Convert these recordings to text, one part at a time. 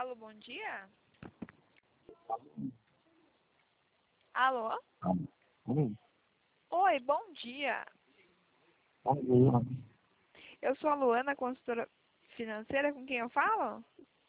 Alô, bom dia? Alô? Oi, bom dia. Bom dia. Eu sou a Luana, consultora financeira, com quem eu falo?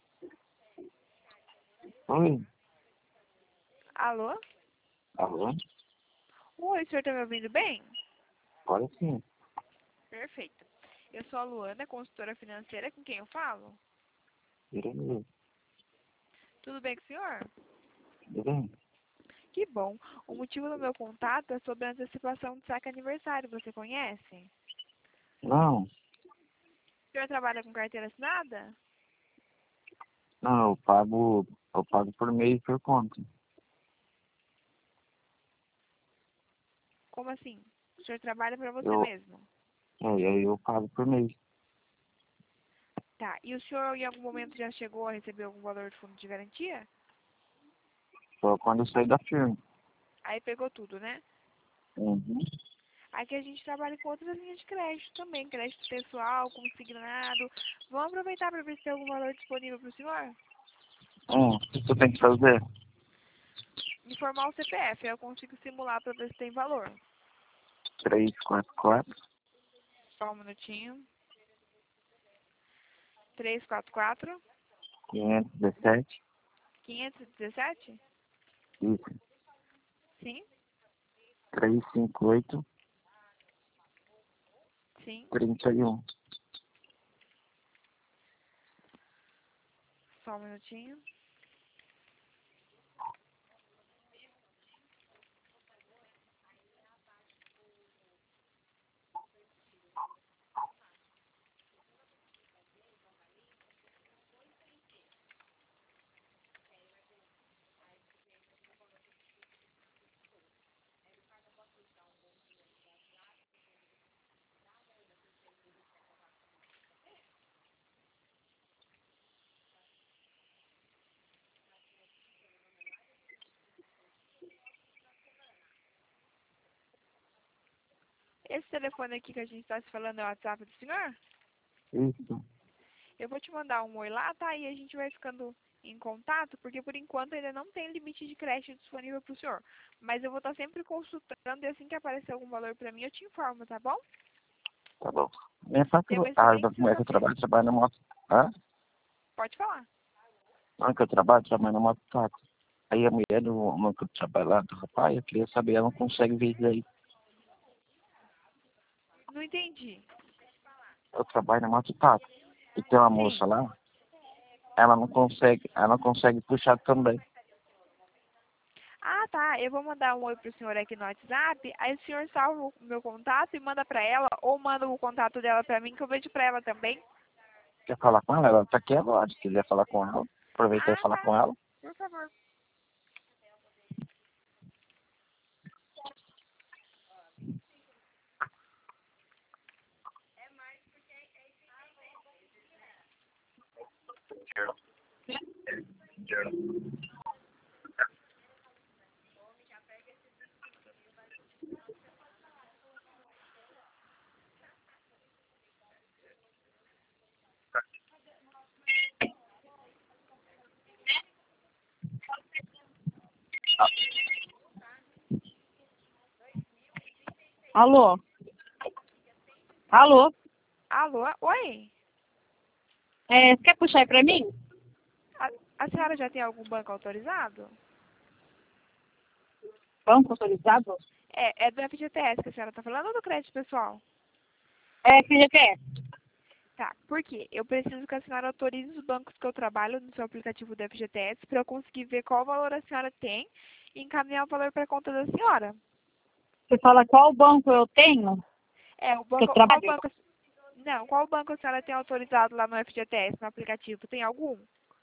Oi. Alô? Alô? Oi, o senhor está me ouvindo bem? Agora sim. Perfeito. Eu sou a Luana, consultora financeira, com quem eu falo? Irene. Tudo bem com o senhor? Tudo bem? Que bom. O motivo do meu contato é sobre a antecipação do saque aniversário. Você conhece? Não. O senhor trabalha com carteira assinada? Não, eu pago por mês por conta. Como assim? O senhor trabalha para você Eu, mesmo? e aí eu pago por mês. Tá. E o senhor em algum momento já chegou a receber algum valor de fundo de garantia? Só quando eu sair da firma. Aí pegou tudo, né? Uhum. Aqui a gente trabalha com outras linhas de crédito também, crédito pessoal, consignado. Vamos aproveitar para ver se tem algum valor disponível para o senhor? O que você tem que fazer? Informar o CPF, aí eu consigo simular para ver se tem valor. 344 Só um minutinho. 344 517. 517? Isso. Sim, 358 sim. 31. Só um minutinho. Esse telefone aqui que a gente está se falando é o WhatsApp do senhor? Isso. Eu vou te mandar um oi lá, tá? E a gente vai ficando em contato, porque por enquanto ainda não tem limite de crédito disponível para o senhor. Mas eu vou estar sempre consultando e assim que aparecer algum valor para mim, eu te informo, tá bom? Tá bom. É só que Tenha um a excelente mulher que eu sexta-feira. trabalho na moto. Hã? Pode falar. Não, que eu trabalho na moto táxi. Aí a mulher do que eu trabalho lá, do rapaz, eu queria saber, ela não consegue ver isso aí. Não entendi. Eu trabalho na moto táxi. E tem uma moça Sim. lá, ela não consegue puxar também. Ah, tá. Eu vou mandar um oi pro senhor aqui no WhatsApp. Aí o senhor salva o meu contato e manda pra ela, ou manda o contato dela pra mim, que eu vejo pra ela também. Quer falar com ela? Ela tá aqui agora. Se quiser falar com ela, aproveita e Ah, falar tá. com ela. Por favor. Alô? Alô? Alô? Oi? Você quer puxar aí pra mim? A, a senhora já tem algum banco autorizado? Banco autorizado? É do FGTS que a senhora tá falando ou do crédito pessoal? Que já quer? Tá, por quê? Eu preciso que a senhora autorize os bancos que eu trabalho no seu aplicativo do FGTS para eu conseguir ver qual valor a senhora tem e encaminhar o valor para a conta da senhora. Você fala qual banco eu tenho? O Que eu banco, qual trabalho? banco, não, qual banco a senhora tem autorizado lá no FGTS, no aplicativo? Tem algum?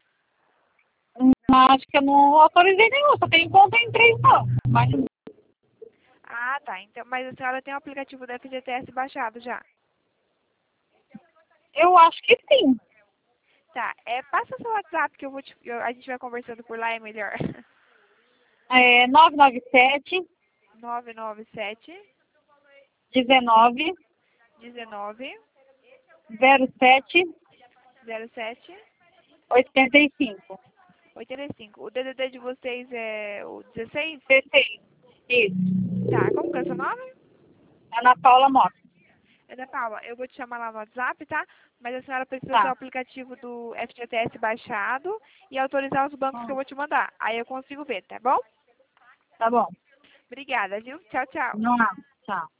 Acho que eu não autorizei nenhum, só tenho conta em 3 só. Mas Ah, tá, então, mas a senhora tem o aplicativo do FGTS baixado já? eu acho que sim. Tá, passa seu WhatsApp que a gente vai conversando por lá, é melhor. 997 997 19 19 07 07 85. 85. O DDD de vocês é o 16? 16. Isso. Tá, como que é o seu nome? Ana Paula Mota. Ana Paula, eu vou te chamar lá no WhatsApp, tá? Mas a senhora precisa Tá. ter o aplicativo do FGTS baixado e autorizar os bancos que eu vou te mandar. Aí eu consigo ver, tá bom? Tá bom. Obrigada, viu? Tchau, tchau. Não, tchau.